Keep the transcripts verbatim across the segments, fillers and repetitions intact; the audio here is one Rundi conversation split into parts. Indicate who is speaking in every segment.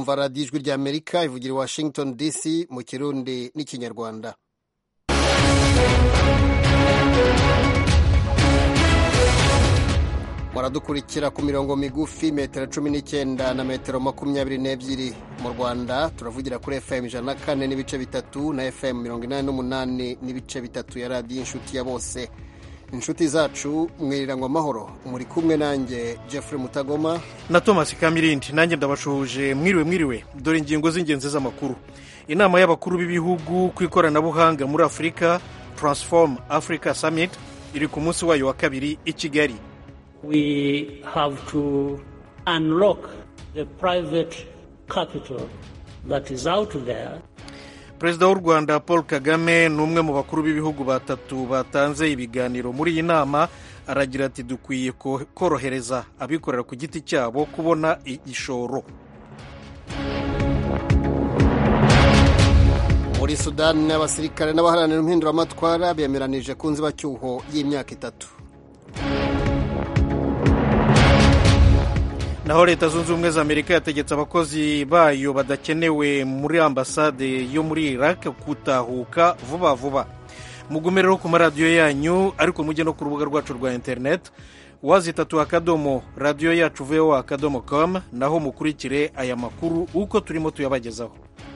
Speaker 1: murumva radiyo ijwi rya amerika ivugira i washington dc mu kirundi n'ikinyarwanda. muradukurikira ku mirongo migufi metero cumi n'icyenda na metero makumyabiri n'ebyiri. mu rwanda turavugira kuri fm ijana na kane n'ibice bitatu na fm mirongo inani n'umunani n'ibice bitatu ya radiyo inshuti ya bose. inshuti zacu mwiriranywa amahoro, muri kumwe nanjye Jeffrey Mutagoma
Speaker 2: na Thomas Kamirindi. nanjye ndabashuje mwiriwe mwiriwe. dore ingingo z'ingenzi z'amakuru. inama y'abakuru b'ibihugu ku ikoranabuhanga muri Afurika, Transform Africa Summit, iri ku munsi wayo wa kabiri i Kigali.
Speaker 3: We have to unlock the private capital that is out there.
Speaker 2: Perezida w'u Rwanda Paul Kagame ni umwe mu bakuru b'ibihugu batatu batanze ibiganiro muri iyi nama. Aragira ati dukwiye korohereza abikorera ku giti cyabo kubona igishoro.
Speaker 1: muri Sudani abasirikare n'abaharanira impinduramatwara bemeranije ku nzibacyuho y'imyaka itatu.
Speaker 2: naho leta zunze ubumwe za Amerika yategetse abakozi bayo badakenewe muri ambasade yo muri Iraq kutahuka vuba vuba. mugume rero ku maradiyo yanyu, ariko mujye no ku rubuga rwacu rwa internet wazitatu akadomo radiyo yacu voa akadomo com, naho mukurikire aya makuru uko turimo tuyabagezaho.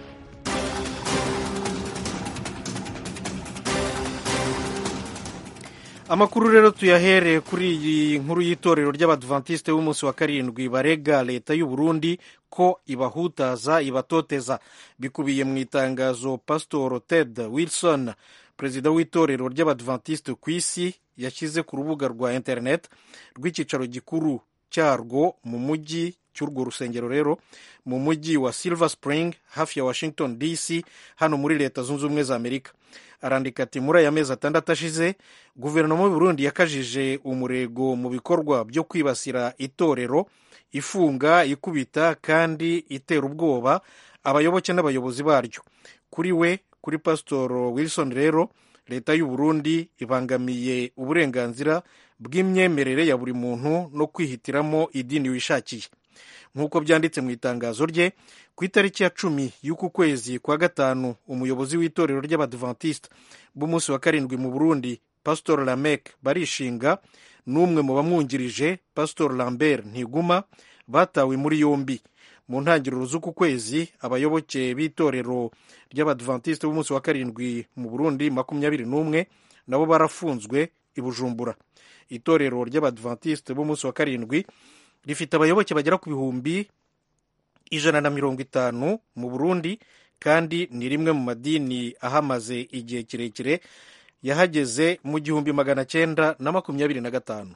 Speaker 2: amakuru rero tuyahere kuri iyi nkuru y'itorero ry'abadventiste b'umunsi wa karindwi barega leta y'u Burundi ko ibahutaza ibatoteza. bikubiye mu itangazo Pastor Ted Wilson, perezida w'itorero ry'abadventiste ku isi, yashyize ku rubuga rwa internet rw'icyicaro gikuru cyarwo mu mujyi cy'urwo rusengero rero mu mujyi wa Silver Spring hafi ya Washington D C hano muri leta zunze ubumwe za Amerika. arandika ati muri aya mezi atandatu ashize guverinoma y'u Burundi yakajije umurego mu bikorwa byo kwibasira itorero, ifunga, ikubita kandi itera ubwoba abayoboke n'abayobozi baryo. kuri we, kuri Pastor Wilson rero, leta y'u Burundi ibangamiye uburenganzira bw'imyemerere ya buri muntu no kwihitiramo idini wishakiye. nk'uko byanditse mu itangazo rye, ku itariki ya cumi y'uku kwezi kwa gatanu, umuyobozi w'itorero ry'abadventiste b'umunsi wa karindwi mu Burundi, Pastor Lamek Barishinga, n'umwe mu bamwungirije, Pastor Lambert Ntiguma, batawe muri yombi. mu ntangiriro z'uku kwezi, abayoboke b'itorero ry'abadventiste b'umunsi wa karindwi mu Burundi makumyabiri n'umwe nabo barafunzwe i Bujumbura. itorero ry'abadventiste b'umunsi wa karindwi rifite abayoboke bagera ku bihumbi ijana na mirongo itanu mu Burundi, kandi ni rimwe mu madini ahamaze igihe kirekire. yahageze mu gihumbi magana cyenda na makumyabiri na gatanu.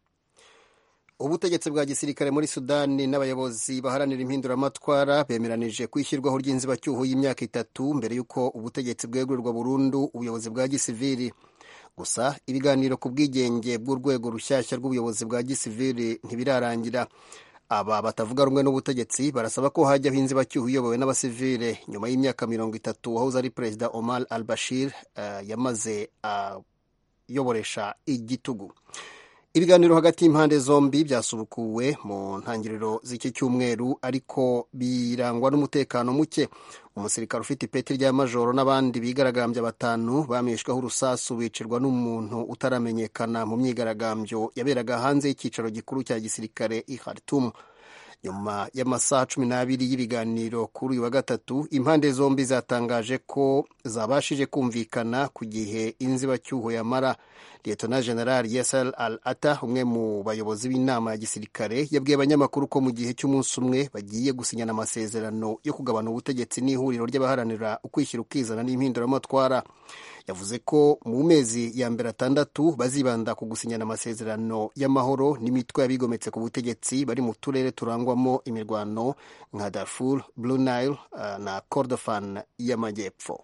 Speaker 1: ubutegetsi bwa gisirikare muri Sudani n'abayobozi baharanira impinduramatwara bemeranije kwishyirwaho ry'inzibacyuho y'imyaka itatu mbere y'uko ubutegetsi bwegurirwa burundu ubuyobozi bwa gisivili. gusa ibiganiro ku bwigenge bw'urwego rushyashya rw'ubuyobozi bwa gisivili ntibirarangira. aba batavuga rumwe n'ubutegetsi barasaba ko hajyaho inzibacyuho iyobowe n'abasivile nyuma y'imyaka mirongo itatu wahoze ari perezida Omar al-Bashir uh, yamaze ayoboresha uh, igitugu. ibiganiro hagati y'impande zombi byasubukuwe mu ntangiriro z'iki cyumweru, ariko birangwa n'umutekano muke. umusirikare ufite ipeti rya majoro n'abandi bigaragambya batanu bamishweho urusasu bicirwa n'umuntu utaramenyekana mu myigaragambyo yaberaga hanze y'icyicaro gikuru cya gisirikare i Khartoum. nyuma y'amasaha cumi n'abiri y'ibiganiro kuri uyu wa gatatu, impande zombi zatangaje ko zabashije kumvikana ku gihe inzibacyuho yamara. Lieutenant General Yasser al-Ata, umwe mu bayobozi b'inama ya gisirikare, yabwiye abanyamakuru ko mu gihe cy'umunsi umwe bagiye gusinyana amasezerano yo kugabana ubutegetsi n'ihuriro ry'abaharanira ukwishyira ukizana n'impinduramatwara. yavuze ko mu mezi ya mbere atandatu bazibanda ku gusinyana amasezerano y'amahoro n'imitwe y'abigometse ku butegetsi bari mu turere turangwamo imirwano nka Darfur, Blue Nile uh, na Kordofan y'amajyepfo.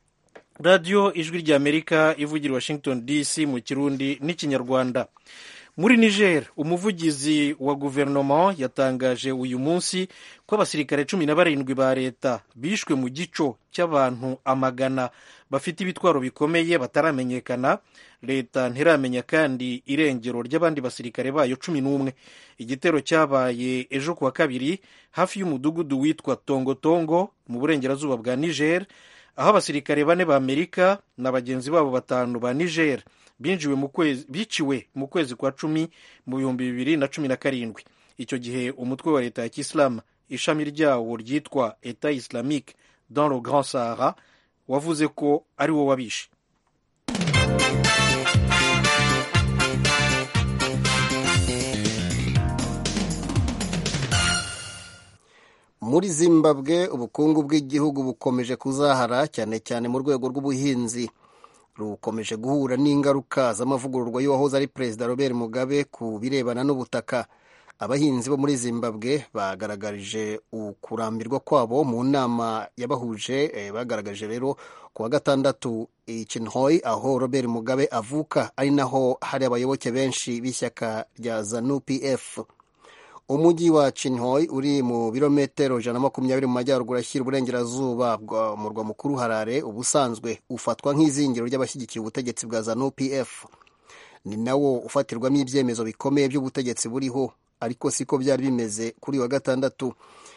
Speaker 2: radiyo ijwi ry'Amerika ivugira Washington D C mu kirundi n'ikinyarwanda. muri Niger umuvugizi wa guverinoma yatangaje uyu munsi ko abasirikare cumi na barindwi ba leta bishwe mu gico cy'abantu amagana bafite ibitwaro bikomeye bataramenyekana. Leta ntiramenya kandi irengero ry'abandi basirikare bayo cumi n'umwe. Igitero cyabaye ejo kuwa kabiri hafi y'umudugudu witwa Tongotongo mu burengerazuba bwa Niger, aho abasirikare bane ba Amerika na bagenzi babo batanu ba Niger binjiwe mu kwezi biciwe mu kwezi kwa cumi mu bihumbi bibiri na cumi na karindwi. Icyo gihe umutwe wa leta ya Kisilamu ishami ryawo ryitwa Etat Islamique dans le Grand Sahara wavuze ko ari wo wabishe.
Speaker 1: Muri Zimbabwe ubukungu bw'igihugu bukomeje kuzahara cyane cyane mu rwego rw'ubuhinzi. Rukomeje guhura n'ingaruka z'amavugururwa y'uwahoze ari Perezida Robert Mugabe ku birebana n'ubutaka. Abahinzi bo muri Zimbabwe bagaragarije ukurambirwa kwabo mu nama yabahuje. E, bagaragaje rero kuwa gatandatu i Chinhoyi aho Robert Mugabe avuka, ari naho hari abayoboke benshi b'ishyaka rya ZANU P F. Umujyi wa Chinhoyi uri mu birometero ijana na makumyabiri mu majyaruguru ashyira uburengerazuba bwa murwa mukuru Harare, ubusanzwe ufatwa nk'izingiro ry'abashyigikiye ubutegetsi bwa ZANU P F. Ni nawo ufatirwamo ibyemezo bikomeye by'ubutegetsi buriho, ariko siko byari bimeze kuri wa gatandatu.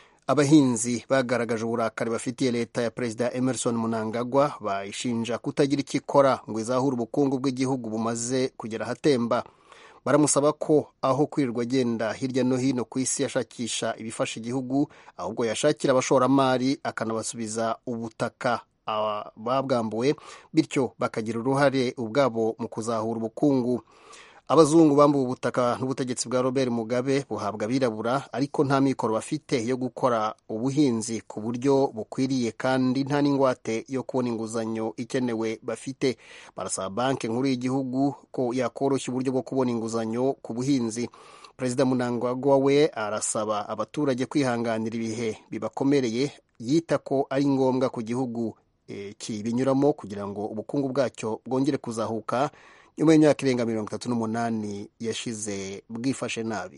Speaker 1: Abahinzi bagaragaje uburakari bafitiye leta ya Perezida Emerson Mnangagwa, bayishinja kutagira icyo ikora ngo izahure ubukungu bw'igihugu bumaze kugera ahatemba. Baramusaba ko aho kwirirwa agenda hirya no hino ku isi yashakisha ibifasha igihugu, ahubwo yashakira abashoramari akanabasubiza ubutaka babwambuwe, bityo bakagira uruhare ubwabo mu kuzahura ubukungu. Abazungu bambuwe ubutaka n'ubutegetsi bwa Robert Mugabe buhabwa abirabura, ariko nta mikoro bafite yo gukora ubuhinzi ku buryo bukwiriye kandi nta n'ingwate yo kubona inguzanyo ikenewe bafite. Barasaba banki nkuru y'igihugu ko yakoroshya uburyo bwo kubona inguzanyo ku buhinzi. Perezida Mnangagwa we arasaba abaturage kwihanganira ibihe bibakomereye, yita ko ari ngombwa ku gihugu e, kibinyuramo kugira ngo ubukungu bwacyo bwongere kuzahuka nyuma y'imyaka irenga mirongo itatu n'umunani yashize bwifashe nabi.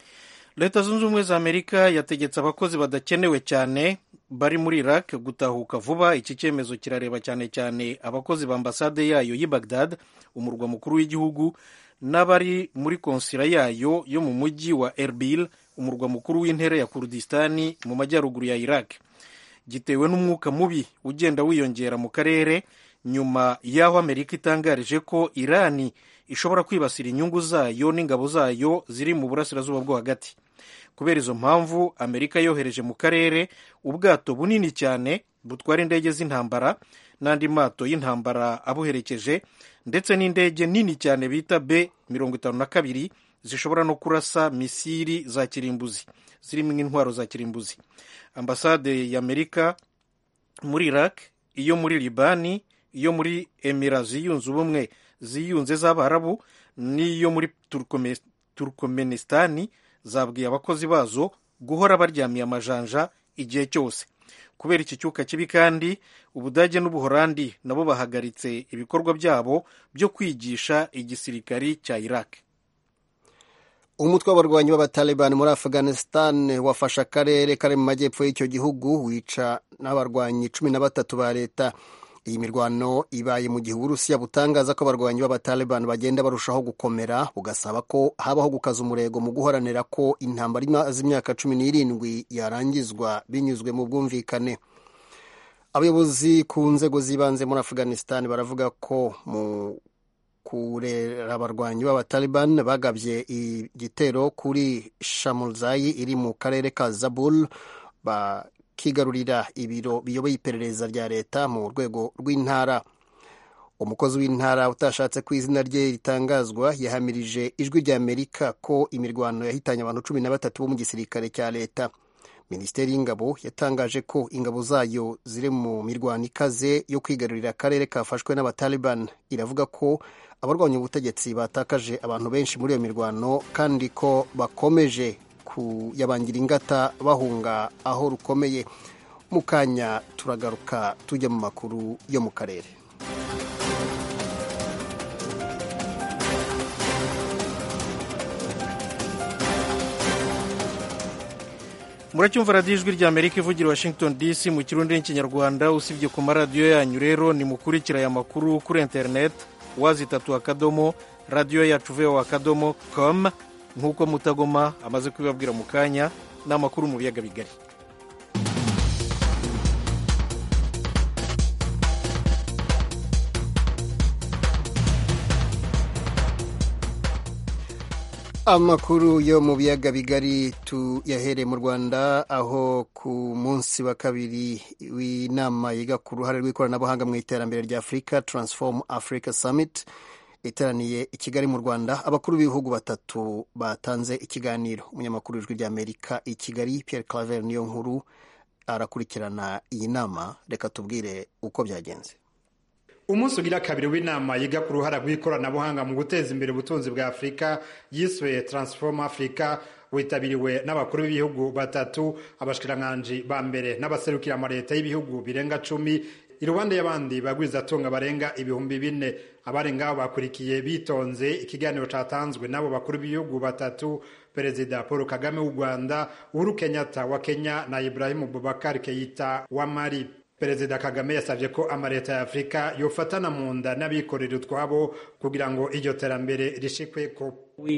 Speaker 2: Leta zunze ubumwe za Amerika yategetse abakozi badakenewe cyane bari muri Iraq gutahuka vuba. Iki cyemezo kirareba cyane cyane abakozi ba ambasade yayo y'i Baghdad, umurwa mukuru w'igihugu, n'abari muri konsila yayo yo mu mujyi wa Erbil, umurwa mukuru w'intera ya Kurdistani mu majyaruguru ya Iraq. Gitewe n'umwuka mubi ugenda wiyongera mu karere nyuma y'aho Amerika itangarije ko Irani ishobora kwibasira inyungu zayo n'ingabo zayo ziri mu burasirazuba bwo hagati. Kubera izo mpamvu, Amerika yohereje mu karere ubwato bunini cyane butwara indege z'intambara n'andi mato y'intambara abuherekeje, ndetse n'indege nini cyane bita B mirongo itanu na kabiri zishobora no kurasa misiri za kirimbuzi, zirimo intwaro za kirimbuzi. Ambasade y'Amerika muri Iraq, iyo muri Libani, iyo muri Emirates ziyunze ubumwe ziyunze z'Abarabu, n'iyo muri Turkmenistani zabwiye abakozi bazo guhora baryamiye amajanja igihe cyose. Kubera iki cyuka kibi kandi, Ubudage n'Ubuholandi nabo bahagaritse ibikorwa byabo byo kwigisha igisirikari cya Iraq.
Speaker 1: Umutwe w'abarwanyi b'Abataliban muri Afghanistan wafashe akarere kari mu majyepfo y'icyo gihugu, wica n'abarwanyi cumi na batatu ba leta. Iyi mirwano ibaye mu gihe Uburusiya butangaza ko abarwanyi b'Abataliban bagenda barushaho gukomera, bugasaba ko habaho gukaza umurego mu guharanira ko intambara imaze imyaka cumi n'irindwi yarangizwa binyuzwe mu bwumvikane. Abayobozi ku nzego z'ibanze muri Afghanistan baravuga ko mu kurera abarwanyi b'Abataliban bagabye igitero kuri Shamulzai iri mu karere ka Zabul, ba kigarurira ibiro biyoboye iperereza rya leta mu rwego rw'intara. Umukozi w'intara utashatse ko izina rye ritangazwa yahamirije Ijwi rya Amerika ko imirwano yahitanye abantu cumi na batatu bo mu gisirikare cya leta. Minisiteri y'ingabo yatangaje ko ingabo zayo ziri mu mirwano ikaze yo kwigarurira akarere kafashwe n'Abataliban. Iravuga ko abarwanya ubutegetsi batakaje abantu benshi muri iyo mirwano kandi ko bakomeje kuyabangira ingata bahunga aho rukomeye. Mu kanya turagaruka tujya mu makuru yo mu karere.
Speaker 2: muracyumva radiyo ijwi rya amerika ivugira washington dc mu kirundi n'ikinyarwanda. usibye ku maradiyo yanyu rero nimukurikira aya makuru kuri interineti wazi itatu akadomo radiyo yacu voa akadomo com nk'uko Mutagoma amaze kubibabwira mu kanya. ni amakuru mu biyaga bigari.
Speaker 1: Amakuru yo mu biyaga bigari tuyahereye mu Rwanda, aho ku munsi wa kabiri w'inama yiga ku ruhare rw'ikoranabuhanga mu iterambere rya Afurika, Transform Africa Summit, iteraniye i Kigali mu Rwanda, abakuru b'ibihugu batatu batanze ikiganiro. Umunyamakuru w'ijwi rya Amerika i Kigali, Pierre Claver niyo nkuru, arakurikirana iyi nama. Reka tubwire uko byagenze.
Speaker 4: Umunsi ugira kabiri w'inama yiga ku ruhara rw'ikoranabuhanga mu guteza imbere ubutunzi bwa Afurika yiswe Transform Africa witabiriwe n'abakuru b'ibihugu batatu, abashikiranganje ba mbere n'abaserukira amaleta y'ibihugu birenga cumi, iruhande y'abandi bagwizatunga barenga ibihumbi bine. Abarenga bakurikiye bitonze ikiganiro catanzwe n'abo bakuru b'ibihugu batatu, Perezida Paul Kagame w'u Rwanda, Uhuru Kenyatta wa Kenya na Ibrahim Boubacar Keita wa Mali. Perezida Kagame yasabye ko amaleta ya Afrika yofatana mu nda n'abikorera utwabo kugira ngo iryo terambere rishikwe ko.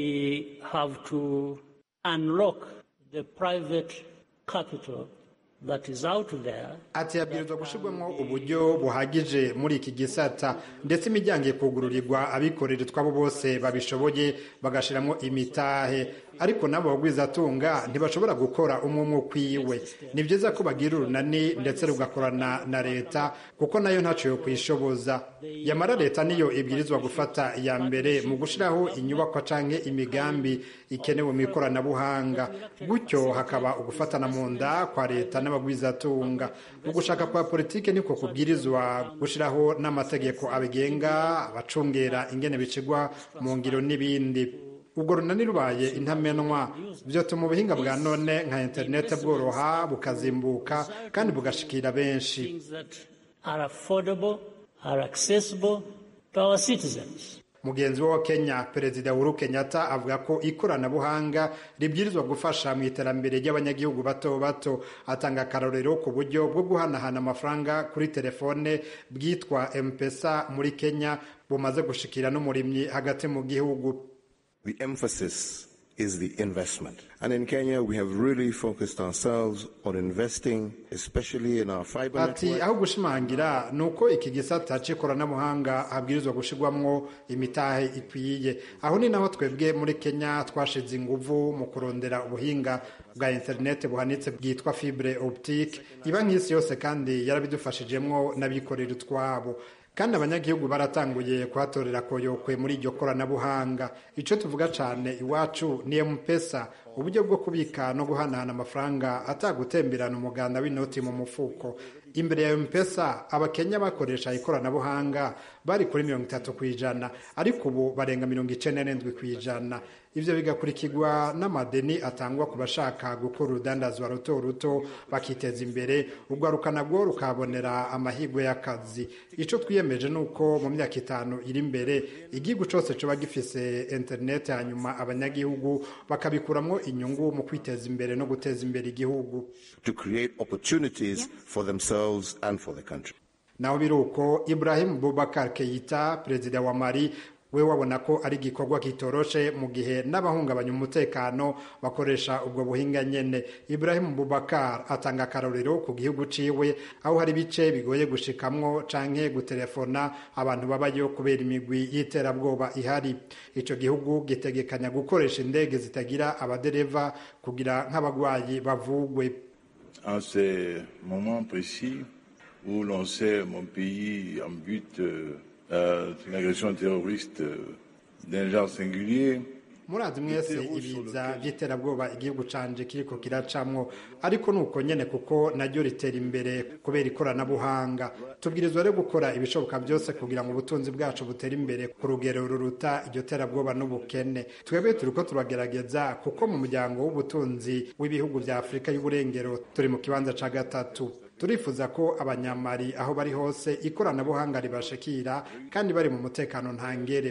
Speaker 3: We have to unlock the private capital that is out there.
Speaker 4: Ati yabwirizwa gushirwamo uburyo buhagije muri iki gisata, ndetse imiryango ikugururirwa abikorera utwabo bose babishoboye bagashiramo imitahe, ariko nabo bagwizatunga ntibashobora gukora umwe kwiwe. Ni byiza ko bagira urunani ndetse rugakorana na leta, kuko nayo ntaco yo kwishoboza. Yamara leta niyo ibwirizwa gufata ya mbere mu gushiraho inyubako canke imigambi ikenewe mu ikoranabuhanga, gutyo hakaba ugufatana mu nda kwa leta n'abagwizatunga. Mu gushaka kwa politike niko kubwirizwa gushiraho n'amategeko abigenga, abacungera ingene bicigwa mu ngiro n'ibindi. Ubwo runani rubaye intamenwa, vyotuma ubuhinga bwa none nka internet bworoha bukazimbuka kandi bugashikira benshi.
Speaker 3: Are affordable, are accessible to our citizens.
Speaker 4: Mugenzi wa Kenya, Perezida Uhuru Kenyatta, avuga ko ikoranabuhanga ribwirizwa gufasha mu iterambere ry'abanyagihugu bato bato. Atanga akarorero ku buryo bwo guhanahana amafaranga kuri telefone bwitwa M-Pesa muri Kenya, bumaze gushikira n'umurimyi hagati mu gihugu.
Speaker 5: The emphasis is the investment. And in Kenya, we have really focused ourselves on investing, especially in our fiber network.
Speaker 4: Ati aho gushimangira nuko iki gisata cy'ikoranabuhanga habwirizwa gushirwamwo imitahe ikwiye. Aho ni naho twebwe muri Kenya twashize inguvu mu kurondera ubuhinga bwa internet buhanitse bwitwa fibre optique. Iba nk'isi yose kandi yarabidufashijemwo n'abikorera utwabo. Kandi abanyagihugu baratanguye kuhatorera koyokwe muri iryo koranabuhanga. Ico tuvuga cane iwacu ni M-Pesa, uburyo bwo kubika no guhanahana amafaranga atagutemberana umuganda w'inoti mu mufuko. Imbere ya M-Pesa abakenya bakoresha ikoranabuhanga bari kuri mirongo itatu kwijana, ariko ubu barenga mirongo icenda n'indwi kwijana. Ivyo bigakurikirwa n'amadeni atangwa ku bashaka gukora urudandazwa ruto ruto bakiteza imbere, urwaruka nabwo rukabonera amahirwe y'akazi. Ico twiyemeje nuko mu myaka itanu iri imbere igihugu cose coba gifise internet, hanyuma abanyagihugu bakabikuramwo inyungu mu kwiteza imbere no guteza imbere igihugu.
Speaker 5: To create opportunities for themselves and for the country.
Speaker 4: Naho biruko, Ibrahim Boubacar Keita, Perezida wa Mali, we wabona ko ari gikorwa kitoroshe mu gihe n'abahungabanya umutekano bakoresha ubwo buhinga nyene. Ibrahim Boubacar atanga akarorero ku gihugu ciwe, aho hari bice bigoye gushikamwo canke gutelefona abantu babayo kubera imigwi y'iterabwoba ihari. Ico gihugu gitegekanya gukoresha indege zitagira abadereva kugira nk'abagwayi bavugwe.
Speaker 6: En ce moment précis où l'on sait mon pays en but euh, d'une agression terroriste euh, d'un genre singulier.
Speaker 4: Murazi mwese ibiza by'iterabwoba igihugu canje kiriko kiracamwo, ariko nuko nyene kuko naryo ritera imbere kubera ikoranabuhanga. Tubwirizwa rero gukora ibishoboka byose kugira ngo ubutunzi bwacu butere imbere ku rugero ruruta iryo terabwoba n'ubukene. Twebwe turiko turagerageza, kuko mu muryango w'ubutunzi w'ibihugu vya Afurika y'uburengero turi mu kibanza ca gatatu. Turifuza ko abanyamari aho bari hose ikoranabuhanga ribashikira kandi bari mu mutekano ntangere.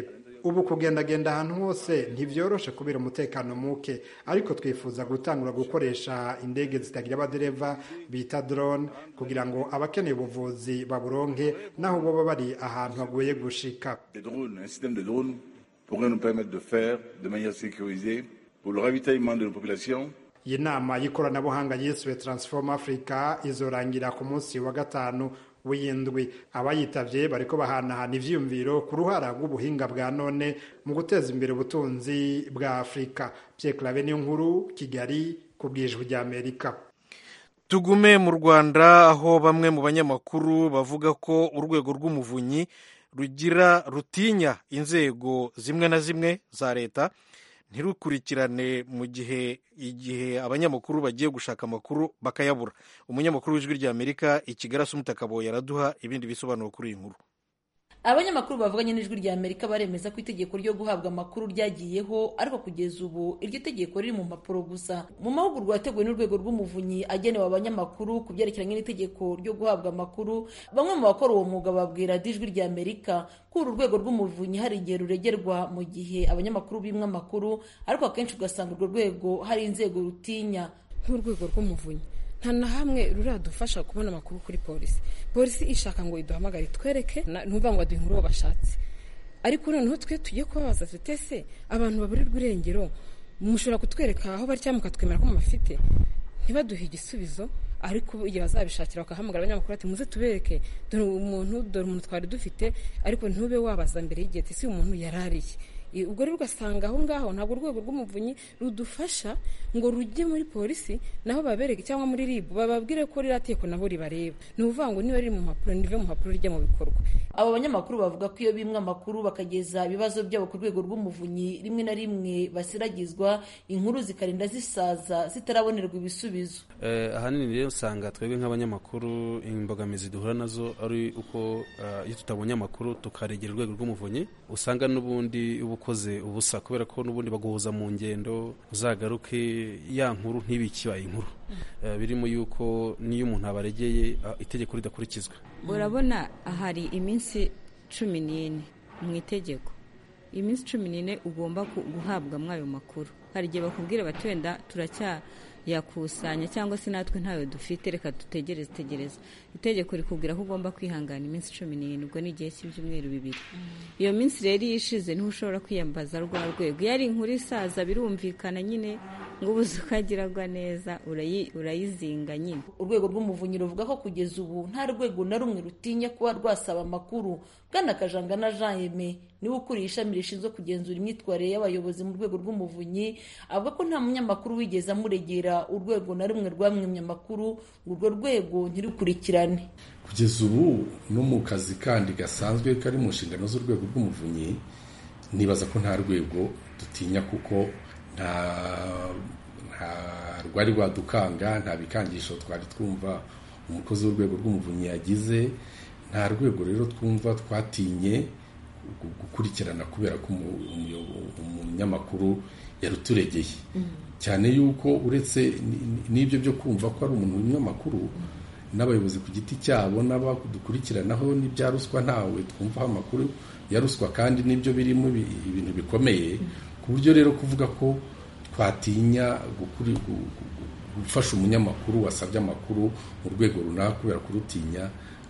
Speaker 4: ubu kugendagenda ahantu hose ntibyoroshe kubera umutekano muke, ariko twifuza gutangura gukoresha indege zitagira abadereva bita drone kugira ngo abakeneye ubuvuzi baburonke naho boba bari ahantu hagoye gushika.
Speaker 6: Des drones, un système de drones pourrait nous permettre de faire de manière sécurisée pour le ravitaillement de nos populations.
Speaker 4: Iyi nama y'ikoranabuhanga yiswe Transform Africa izorangira ku munsi wa gatanu w'indwi. Abayitavye bariko bahanahana ivyiyumviro ku ruhara rw'ubuhinga bwa none mu guteza imbere ubutunzi bwa Afrika. Pierre Claver Niyonkuru, Kigali, ku bw'Ijwi ry'Amerika.
Speaker 2: Tugume mu Rwanda aho bamwe mu banyamakuru bavuga ko urwego rw'umuvunyi rugira rutinya inzego zimwe na zimwe za leta ntirukurikirane mu gihe igihe abanyamakuru bagiye gushaka amakuru bakayabura. Umunyamakuru w'Ijwi ry'Amerika i Kigali Asumta Kaboyi araduha ibindi bisobanuro kuri iyi nkuru.
Speaker 7: Abanyamakuru bavuganye n'Ijwi ry'Amerika baremeza ko itegeko ryo guhabwa amakuru ryagiyeho, ariko kugeza ubu iryo tegeko riri mu mpapuro gusa. Mu mahugurwa yateguwe n'urwego rw'umuvunyi agenewe abanyamakuru ku byerekeranye n'itegeko ryo guhabwa amakuru, bamwe mu bakora uwo mwuga babwira Ijwi ry'Amerika ko uru rwego rw'umuvunyi hari igihe ruregerwa mu gihe abanyamakuru bimwe amakuru, ariko akenshi ugasanga urwo rwego hari inzego rutinya.
Speaker 8: Nk'urwego rw'umuvunyi nta na hamwe ruradufasha kubona amakuru kuri polisi. Polisi ishaka ngo iduhamagare twereke, ntuva ngo aduhe inkuru bashatse, ariko noneho twe tugiye kubabaza tuti se abantu baburirwa irengero mushobora kutwereka aho bari cyangwa mukatwemera ko mubafite, ntibaduhe igisubizo. Ariko igihe bazabishakira bakahamagara abanyamakuru ati muze tubereke dore umuntu dore umuntu twari dufite, ariko ntube wabaza mbere y'igihe ati si umuntu yarariye. Ubwo rero ugasanga aho ngaho ntabwo urwego rw'umuvunyi rudufasha ngo rujye muri polisi naho babereke cyangwa muri R I B bababwire ko ririya teko nabo ribareba. Ni ukuvuga ngo niba riri mu mpapuro nive mu mpapuro rijya mu bikorwa.
Speaker 7: Abo banyamakuru bavuga ko iyo bimwe amakuru bakageza ibibazo byabo ku rwego rw'umuvunyi, rimwe na rimwe basiragizwa, inkuru zikarinda zisaza zitarabonerwa ibisubizo.
Speaker 9: Eh, ahanini rero usanga twebwe nk'abanyamakuru imbogamizi duhura nazo ari uko uh, iyo tutabonye amakuru tukaregera urwego rw'umuvunyi, usanga n'ubundi ubukoze ubusa kubera ko n'ubundi baguhuza mu ngendo uzagaruke ya nkuru ntibikibaye inkuru. Uh, birimo yuko niyo umuntu abaregeye uh, itegeko ridakurikizwa.
Speaker 10: Urabona ahari iminsi cumi n'ine mu itegeko, iminsi cumi n'ine ugomba guhabwa mwayo makuru. Hari igihe bakubwira bati wenda turacya yakusanya cyangwa se natwe ntawe dufite, reka dutegereze tegereza. Itegeko rikubwira ko ugomba kwihangana iminsi cumi n'ine, ubwo ni igihe cy'ibyumweru bibiri. Iyo minsi rero yishize niho ushobora kwiyambaza rwa rwego. Yari inkuru isaza birumvikana nyine ngo ubuze ukagiragwa neza urayi, urayizinga nyine.
Speaker 7: Urwego rw'umuvunyi ruvuga ko kugeza ubu nta rwego na rumwe rutinya kuba rwasaba amakuru. Bwana Kajangana Jean Aime niwe ukuriye ishami rishinzwe kugenzura imyitwarire y'abayobozi mu rwego rw'umuvunyi, avuga ko nta munyamakuru wigeze amuregera urwego na rumwe rwamwimye amakuru, urwo rwego ntirukurikirane.
Speaker 11: Kugeza ubu no mu kazi kandi gasanzwe kari mu nshingano z'urwego rw'umuvunyi, nibaza ko nta rwego dutinya kuko nta nta rwari rwadukanga, nta bikangisho twari twumva umukozi w'urwego rw'umuvunyi yagize. Nta rwego rero twumva twatinye gukurikirana kubera ko umunyamakuru yaruturegeye. Cyane yuko uretse n'ibyo byo kumva ko ari umuntu w'umunyamakuru, n'abayobozi ku giti cyabo n'abadukurikiranaho n'ibya ruswa ntawe twumvaho amakuru ya ruswa, kandi n'ibyo birimo ibintu bikomeye ku buryo rero kuvuga ko twatinya gufasha umunyamakuru wasabye amakuru mu rwego runaka kubera kurutinya,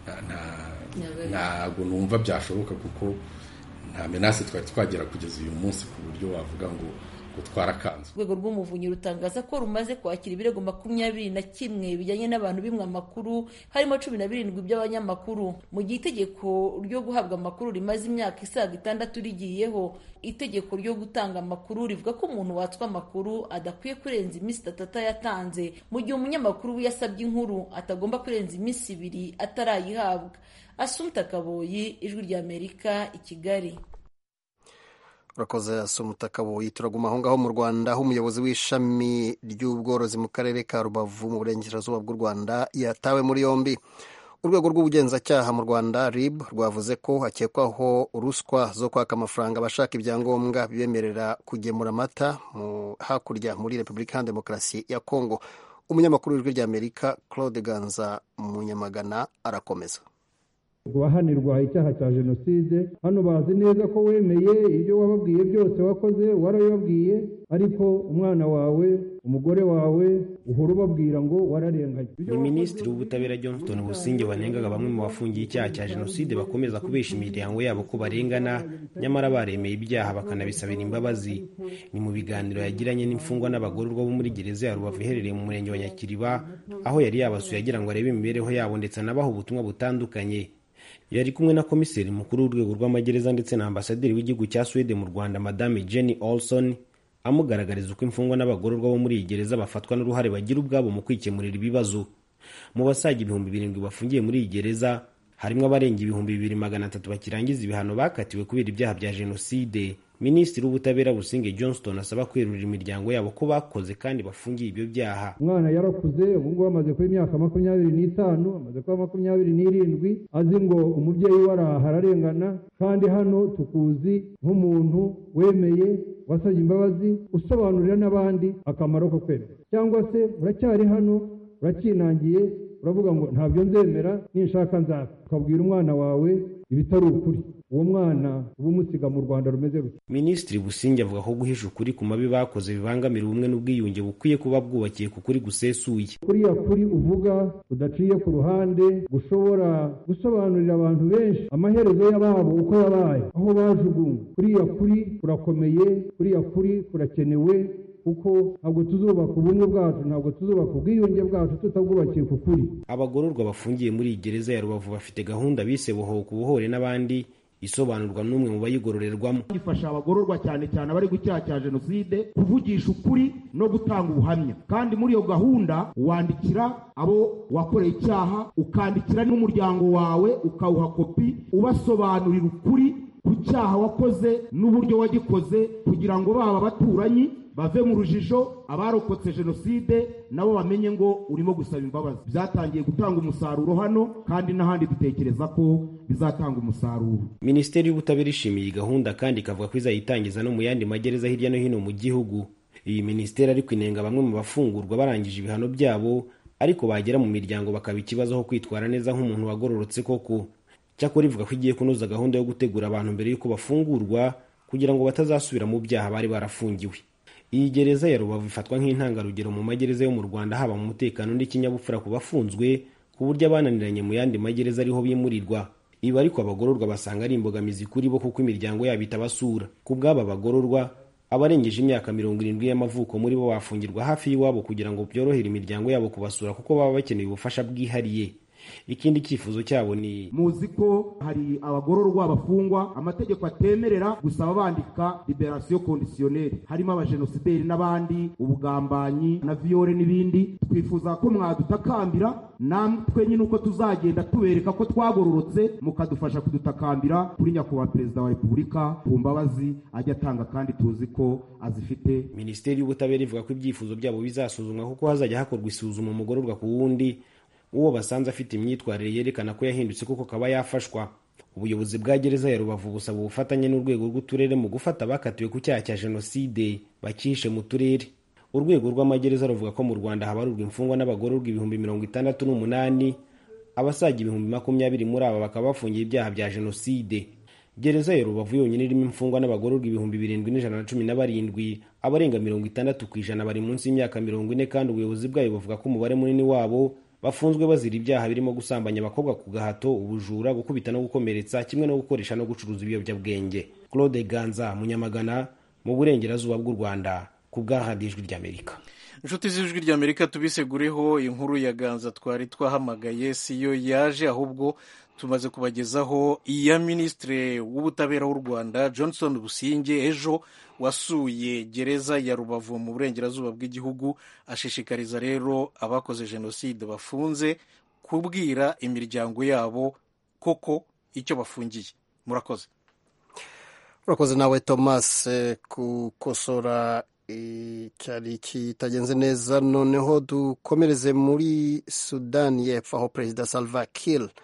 Speaker 11: ntabwo numva byashoboka kuko nta menase twari twagera kugeza uyu munsi ku buryo wavuga ngo twarakanzwe.
Speaker 7: Urwego rw'umuvunyi rutangaza ko rumaze kwakira ibirego makumyabiri na kimwe bijyanye n'abantu bimwe amakuru, harimo cumi na birindwi by'abanyamakuru. Mu gihe itegeko ryo guhabwa amakuru rimaze imyaka isaga itandatu rigiyeho, itegeko ryo gutanga amakuru rivuga ko umuntu watswa amakuru adakwiye kurenza iminsi itatu atayatanze, mu gihe umunyamakuru we yasabye inkuru atagomba kurenza iminsi ibiri atarayihabwa. Asumta Kaboyi, Ijwi ry'Amerika, i Kigali.
Speaker 1: Urakoze Asumta Kaboyi. Turaguma aho ngaho mu Rwanda, aho umuyobozi w'ishami ry'ubworozi mu karere ka Rubavu mu burengerazuba bw'u Rwanda yatawe muri yombi. Urwego rw'ubugenzacyaha mu Rwanda R I B rwavuze ko hakekwaho ruswa zo kwaka amafaranga abashaka ibyangombwa bibemerera kugemura amata mu hakurya muri Repubulika ya Demokarasi ya Kongo. Umunyamakuru w'Ijwi ry'Amerika Claude Ganza Munyamagana arakomeza.
Speaker 12: bahanirwa icyaha cya jenoside. Hano bazi neza ko wemeye ibyo wababwiye byose wakoze, warabibabwiye, ariko umwana wawe, umugore wawe uhora ubabwira ngo wararenganye.
Speaker 13: Ni Minisitiri w'Ubutabera Johnston Busingye wanengaga bamwe mu bafungiye icyaha cya jenoside bakomeza kubesha imiryango yabo ko barengana, nyamara baremeye ibyaha bakanabisabira imbabazi. Ni mu biganiro yagiranye n'imfungwa n'abagororwa bo muri gereza ya Rubavu iherereye mu murenge wa Nyakiriba, aho yari yabasuye agira ngo arebe imibereho yabo ndetse anabaha ubutumwa butandukanye. Yari kumwe na komiseri mukuru w'urwego rw'amagereza ndetse na ambasaderi w'igihugu cya Swede mu Rwanda Madame Jenny Olson, amugaragariza uko imfungwa n'abagororwa bo muri iyi gereza bafatwa n'uruhare bagira ubwabo mu kwikemurira ibibazo. Mu basaga ibihumbi birindwi bafungiye muri iyi gereza harimo abarenga ibihumbi bibiri magana atatu bakirangiza ibihano bakatiwe kubera ibyaha bya jenoside. Minisitiri w'Ubutabera Busingye Johnston asaba kwerurira imiryango yabo ko bakoze kandi bafungiye ibyo byaha.
Speaker 12: Umwana yarakuze, ubu ngubu amaze kuba imyaka makumyabiri n'itanu, amaze kuba makumyabiri n'irindwi, azi ngo umubyeyi we araha ararengana, kandi hano tukuzi nk'umuntu wemeye, wasabye imbabazi, usobanurira n'abandi akamaro ko kwemera. Cyangwa se uracyari hano, urakinangiye, uravuga ngo ntabyo nzemera, ninshaka nzapfa. Ukabwira umwana wawe ibitari ukuri, uwo mwana uba umusiga mu Rwanda rumeze rutyo.
Speaker 13: Minisitiri Busingye avuga ko guhisha ukuri ku mabi bakoze bibangamira ubumwe n'ubwiyunge bukwiye kuba bwubakiye ku kuri gusesuye.
Speaker 12: Kuriya kuri uvuga udaciye ku ruhande, gushobora gusobanurira abantu benshi amaherezo y'ababo uko yabaye, aho bajugunywe. Kuriya kuri kurakomeye, kuriya kuri kurakenewe, kuko ntabwo tuzubaka ubumwe bwacu, ntabwo tuzubaka ubwiyunge bwacu tutabwubakiye ku kuri.
Speaker 13: Abagororwa bafungiye muri iyi gereza ya Rubavu bafite gahunda bise Bohoka Ubuhore n'abandi, isobanurwa n'umwe mu bayigororerwamo.
Speaker 14: Gifasha abagororwa cyane cyane abari ku cyaha cya jenoside kuvugisha ukuri no gutanga ubuhamya, kandi muri iyo gahunda wandikira abo wakoreye icyaha, ukandikira n'umuryango wawe ukawuha kopi ubasobanurira ukuri ku cyaha wakoze n'uburyo wagikoze, kugira ngo baba abaturanyi bave mu rujijo, abarokotse jenoside nabo bamenye ngo urimo gusaba imbabazi. Byatangiye gutanga umusaruro hano, kandi n'ahandi dutekereza ko bizatanga umusaruro.
Speaker 13: Minisiteri y'Ubutabera ishimiye gahunda kandi ikavuga ko izayitangiza no mu yandi magereza hirya no hino mu gihugu. Iyi minisiteri ariko inenga bamwe mu bafungurwa barangije ibihano byabo, ariko bagera mu miryango bakaba ikibazo aho kwitwara neza nk'umuntu wagororotse koko. Cyakora ivuga ko igiye kunoza gahunda yo gutegura abantu mbere y'uko bafungurwa kugira ngo batazasubira mu byaha bari barafungiwe. Iyi gereza ya Rubavu ifatwa nk'intangarugero mu magereza yo mu Rwanda, haba mu mutekano n'ikinyabupfura ku bafunzwe, ku buryo abananiranye mu yandi magereza ariho bimurirwa. Ibi ariko abagororwa basanga ari imbogamizi kuri bo kuko imiryango yabo itabasura. Ku bw'aba bagororwa, abarengeje imyaka mirongo irindwi y'amavuko muri bo bafungirwa hafi y'iwabo kugira ngo byorohere imiryango yabo kubasura kuko baba bakeneye ubufasha bwihariye. Ikindi cyifuzo cyabo ni
Speaker 14: muzi ko hari abagororwa bafungwa amategeko atemerera gusaba bandika liberation conditionnelle, harimo abajenosideri n'abandi, ubugambanyi na viole n'ibindi. Twifuza ko mwadutakambira namwe nyine uko tuzagenda tubereka ko twagororotse, mukadufasha kudutakambira kuri nyakubahwa Perezida wa Repubulika ku mbabazi ajya atanga, kandi tuzi ko azifite.
Speaker 13: Minisiteri y'Ubutabera ivuga ko ibyifuzo byabo bizasuzumwa kuko hazajya hakorwa isuzuma umugororwa ku wundi, uwo basanze afite imyitwarire yerekana ko yahindutse kuko kaba yafashwa. Ubuyobozi bwa gereza ya Rubavu busaba ubufatanye n'urwego rw'uturere mu gufata abakatiwe ku cyaha cya jenoside bakihishe mu turere. Urwego rw'amagereza ruvuga ko mu Rwanda habarurwa imfungwa n'abagororwa ibihumbi mirongo itandatu n'umunani, abasaga ibihumbi makumyabiri muri aba bakaba bafungiye ibyaha bya jenoside. Gereza ya Rubavu yonyine irimo imfungwa n'abagororwa ibihumbi birindwi n'ijana na cumi na barindwi, abarenga mirongo itandatu ku ijana bari munsi y'imyaka mirongo ine, kandi ubuyobozi bwayo buvuga ko umubare munini wabo bafunzwe bazira ibyaha birimo gusambanya abakobwa ku gahato, ubujura, gukubita no gukomeretsa, kimwe no gukoresha no gucuruza ibiyobyabwenge. Claude Ganza, Munyamagana, mu burengerazuba bw'u Rwanda, ku bw'ahandi ijwi ry'Amerika.
Speaker 2: Inshuti z'ijwi ry'Amerika, tubisegureho inkuru ya Ganza twari twahamagaye siyo yaje, ahubwo tumaze kubagezaho iya Minisitiri w'Ubutabera w'u Rwanda Johnston Busingye ejo wasuye gereza ya Rubavu mu burengerazuba bw'igihugu. Ashishikariza rero abakoze jenoside bafunze kubwira imiryango yabo koko icyo bafungiye. Murakoze.
Speaker 1: Murakoze nawe Thomas kukosora icyari kitagenze neza. Noneho dukomereze muri Sudani y'Epfo, aho Perezida Salva Kiir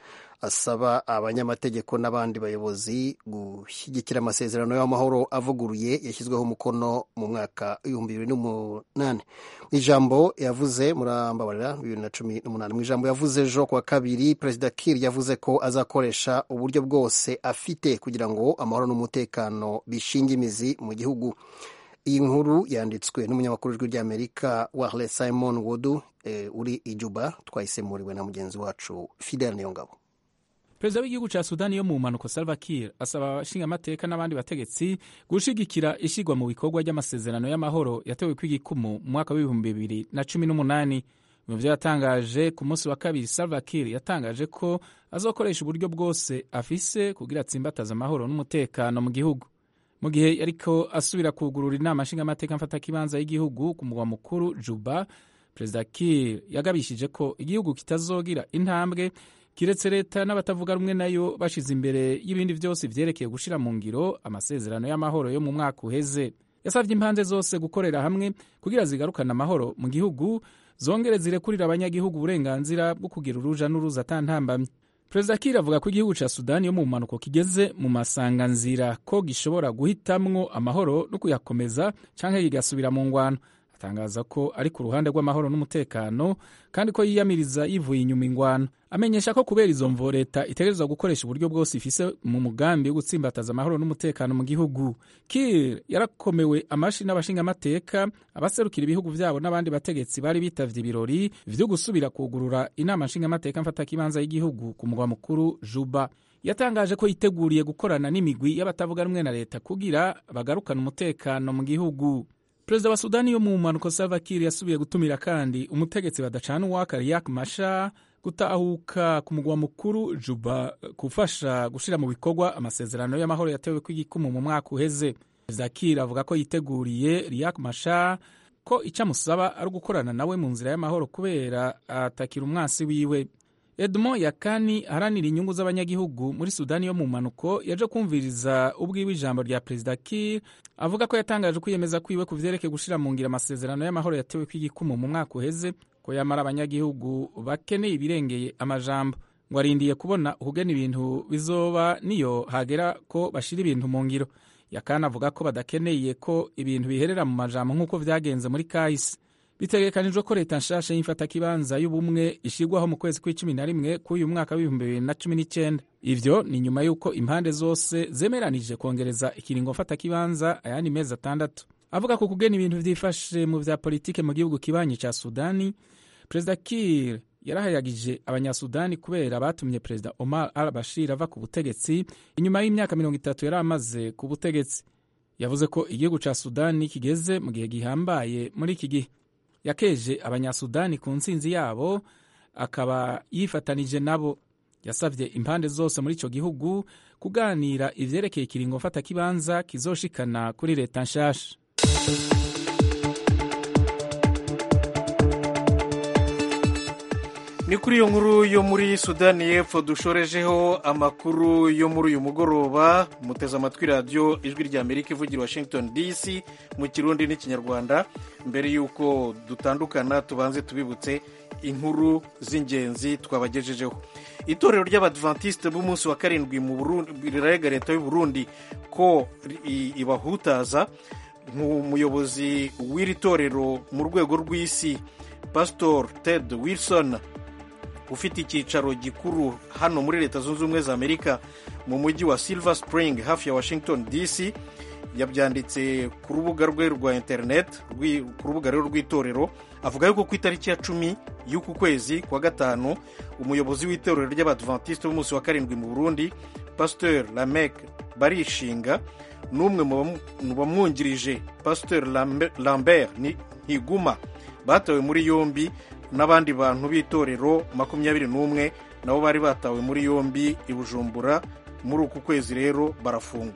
Speaker 1: asaba abanyamategeko n'abandi bayobozi gushyigikira amasezerano y'amahoro avuguruye yashyizweho umukono mu mwaka w'ibihumbi bibiri n'umunani. Mu ijambo yavuze murambabarira bibiri na cumi n'umunani mu ijambo yavuze ejo kuwa kabiri, Perezida Kiir yavuze ko azakoresha uburyo bwose afite kugira ngo amahoro n'umutekano bishinge imizi mu gihugu. Iyi nkuru yanditswe n'umunyamakuru w'ijwi ry'Amerika Wahle Simon Wodu e, uri i Juba, twayisemuriwe na mugenzi wacu Fidel Niyongabo.
Speaker 15: Perezida w'igihugu ca Sudani yo mu mpanuko Salva Kiir asaba abashingamateka n'abandi bategetsi gushigikira ishigwa mu bikorwa ry'amasezerano y'amahoro yatewe kw'igikumu mu mwaka w'ibihumbi bibiri na cumi n'umunani. Mu vyo yatangaje ku munsi wa kabiri, Salva Kiir yatangaje ko azokoresha uburyo bwose afise kugira atsimbataza amahoro n'umutekano mu gihugu. Mu gihe yariko asubira kugurura inama nshingamateka mfatakibanza y'igihugu ku mugwa mukuru Juba, Perezida Kiir yagabishije ko igihugu kitazogira intambwe kiretse leta n'abatavuga rumwe nayo bashize imbere y'ibindi vyose vyerekeye gushira mu ngiro amasezerano y'amahoro yo mu mwaka uheze. Yasavye impande zose gukorera hamwe kugira zigarukane amahoro mu gihugu, zongere zirekurira abanyagihugu uburenganzira bwo kugira uruja n'uruza atantambamye. Perezida Kiir avuga ko igihugu ca Sudani yo mu mpanuko kigeze mu masanganzira ko gishobora guhitamwo amahoro no kuyakomeza canke kigasubira mu ngwano. Atangaza ko ari ku ruhande rw'amahoro n'umutekano kandi ko yiyamiriza yivuye inyuma ingwano. Amenyesha ko kubera izo mvo leta itegerezwa gukoresha uburyo bwose ifise mu mugambi wo gutsimbataza amahoro n'umutekano mu gihugu. Kiir yarakomewe amashi n'abashingamateka, abaserukira ibihugu vyabo n'abandi bategetsi bari bitavye ibirori vyo gusubira kugurura inama nshingamateka mfatakibanza y'igihugu ku mugwa mukuru Juba. Yatangaje ko yiteguriye gukorana n'imigwi y'abatavuga rumwe na leta kugira bagarukane umutekano mu gihugu. Perezida wa Sudani yo mu mpanuko Salva Kiir yasubiye gutumira kandi umutegetsi badacana uwaka Riek Machar gutahuka ku mugwa mukuru Juba kufasha gushira mu bikorwa amasezerano y'amahoro yatewe kw'igikumu mu mwaka uheze. Perezida Kiir avuga ko yiteguriye Riek Machar ko icyo amusaba ari ugukorana nawe mu nzira y'amahoro kubera atakira umwansi wiwe. Edmond Yakani aharanira inyungu z'abanyagihugu muri Sudani yo mu mpanuko yaje kumviriza ubwiwe ijambo rya Perezida Kiir, avuga ko yatangaje kwiyemeza kwiwe ku vyerekeye gushira mu ngiro amasezerano y'amahoro yatewe kw'igikumu mu mwaka uheze, ko yamara abanyagihugu bakeneye ibirengeye amajambo, ngo arindiye kubona ukugena ibintu bizoba niyo hagera ko bashira ibintu mu ngiro. Yakani avuga ko badakeneye ko ibintu biherera mu majambo nk'uko vyagenze muri kahise. Bitegekanijwe ko leta nshasha y'imfatakibanza y'ubumwe ishirwaho mu kwezi kw'icumi na rimwe k'uyu mwaka w'ibihumbi bibiri na cumi n'icenda. Ivyo ni nyuma y'uko impande zose zemeranije kongereza ikiringo mfatakibanza ayandi mezi atandatu. Avuga ko kugena ibintu vyifashe mu vya politike mu gihugu kibanyi ca Sudani, Perezida Kiir yarahayagije abanyasudani kubera batumye Perezida Omar al-Bashir ava ku butegetsi inyuma y'imyaka mirongo itatu yari amaze ku butegetsi. Yavuze ko igihugu ca Sudani kigeze mu gihe gihambaye muri iki gihe. Yakeje abanyasudani ku ntsinzi yabo, akaba yifatanije nabo. Yasavye impande zose muri ico gihugu kuganira ivyerekeye ikiringo mfatakibanza kizoshikana kuri leta nshasha.
Speaker 2: Ni kuri iyo nkuru yo muri Sudani y'Epfo dushorejeho amakuru yo muri uyu mugoroba. Muteze amatwi radiyo ijwi ry'Amerika ivugira Washington D C mu Kirundi n'ikinyarwanda. Mbere y'uko dutandukana tubanze tubibutse inkuru z'ingenzi twabagejejeho. Itorero ry'Abadventiste b'umunsi wa karindwi mu Burundi rirarega leta y'u Burundi ko ibahutaza. Nk'umuyobozi w'iri torero mu rwego rw'isi, Pastor Ted Wilson, ufite icyicaro gikuru hano muri Leta Zunze Ubumwe za Amerika mu mujyi wa Silver Spring hafi ya Washington D C, yabyanditse ku rubuga rwe rwa internet, ku rubuga rero rw'itorero. Avuga yuko ku itariki ya cumi y'uku kwezi kwa gatanu umuyobozi w'itorero ry'Abadventiste b'umunsi wa karindwi mu Burundi, Pasteur Lamek Barishinga, n'umwe mu bamwungirije Pasteur Lambert Ntiguma batawe muri yombi, n'abandi bantu b'itorero makumyabiri n'umwe nabo bari batawe muri yombi i Bujumbura muri uku kwezi rero barafungwa.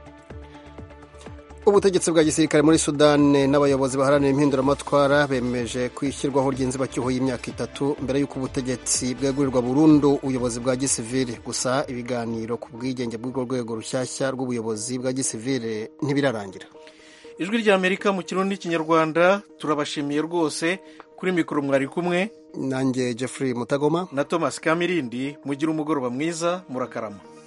Speaker 1: Ubutegetsi bwa gisirikare muri Sudani n'abayobozi baharanira impinduramatwara bemeje kwishyirwaho ry'inzibacyuho y'imyaka itatu mbere y'uko ubutegetsi bwegurirwa burundu ubuyobozi bwa gisivili. Gusa ibiganiro ku bwigenge bw'urwo rwego rushyashya rw'ubuyobozi bwa gisivili ntibirarangira.
Speaker 2: Ijwi ry'Amerika mu Kirundi n'ikinyarwanda turabashimiye rwose kuri mikoro mwari kumwe
Speaker 1: nanjye Jeffrey Mutagoma
Speaker 2: na Thomas Kamirindi. Mugira umugoroba mwiza, murakarama.